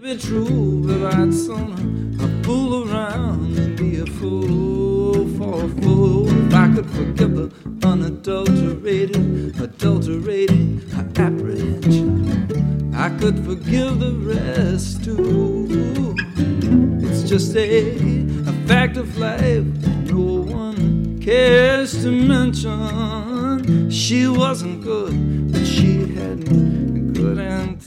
Be true, but I'd sooner fool around and be a fool for a fool. If I could forgive the adulterating her apprehension, I could forgive the rest too. It's just a fact of life no one cares to mention. She wasn't good, but she had good intentions.